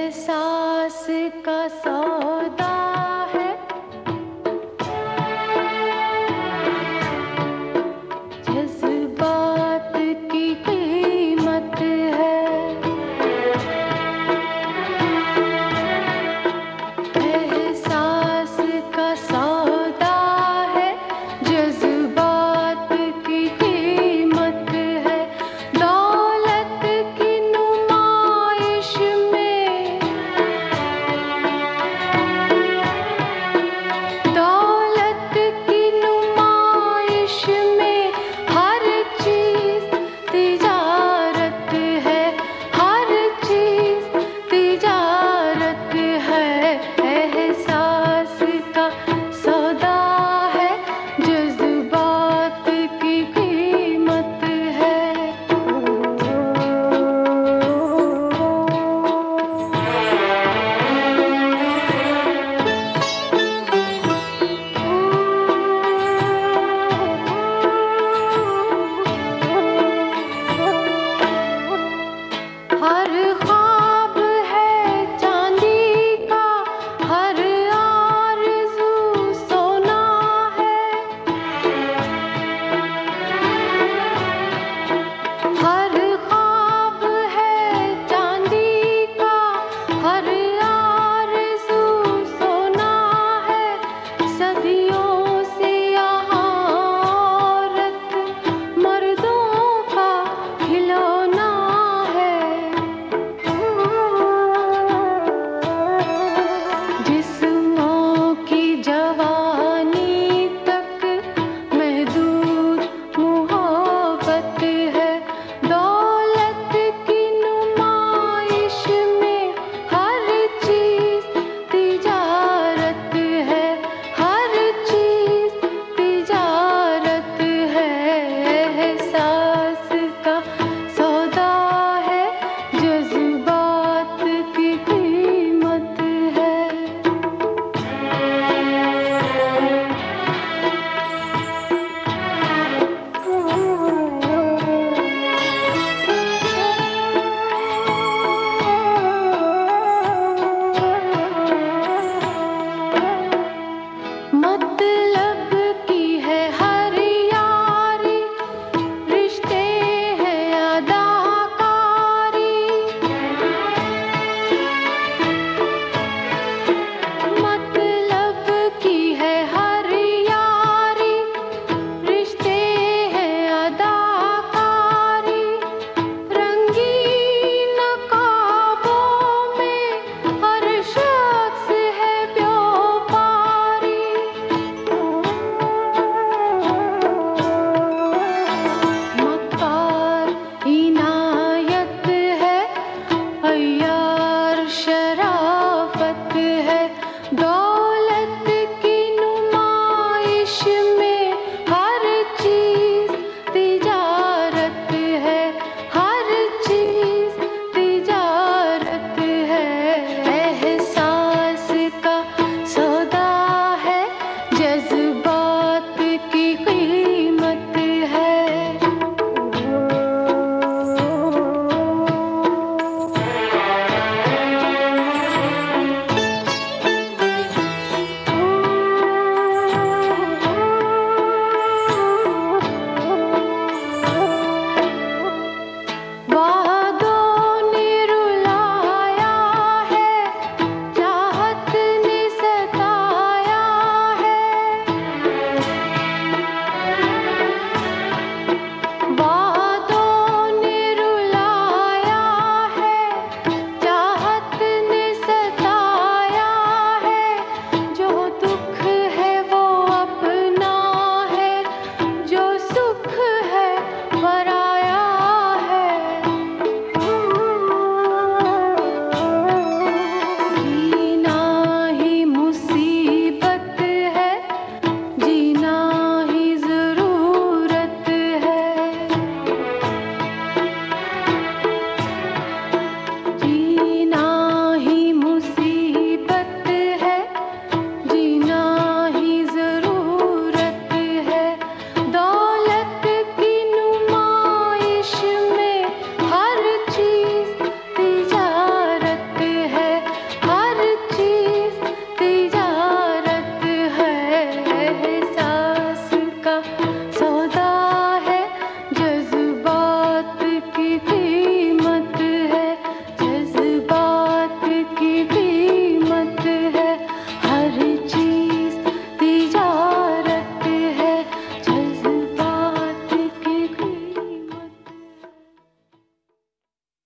एहसास का सौदा है, जज्बात की कीमत है। एहसास का सौदा है, जज्बात की कीमत है। दौलत की नुमाइश में, दौलत की नुमाइश में हर चीज तिजारत है, हर चीज तिजारत है। एहसास का सौदा है, जज्बात की कीमत है। हर ख्वाब है चांदी का, हर आरज़ू सोना है। हर ख्वाब है चांदी का, हर आरज़ू सोना है। सदियों से यहाँ औरत मर्दों का खिलौना है। जिस्मों की जवानी तक महदूद मोहब्बत है। दौलत की नुमाइश में हर चीज तिजारत है, हर चीज तिजारत है। एहसास का सौदा है, जज्बात की कीमत है। मतलब की है हर यारी, रिश्ते हैं अदाकारी। मतलब की है हर यारी, रिश्ते हैं अदाकारी। रंगीन ख्वाबों में हर शख्स है व्यापारी। मक्कार इनायत है, अय्यार शराब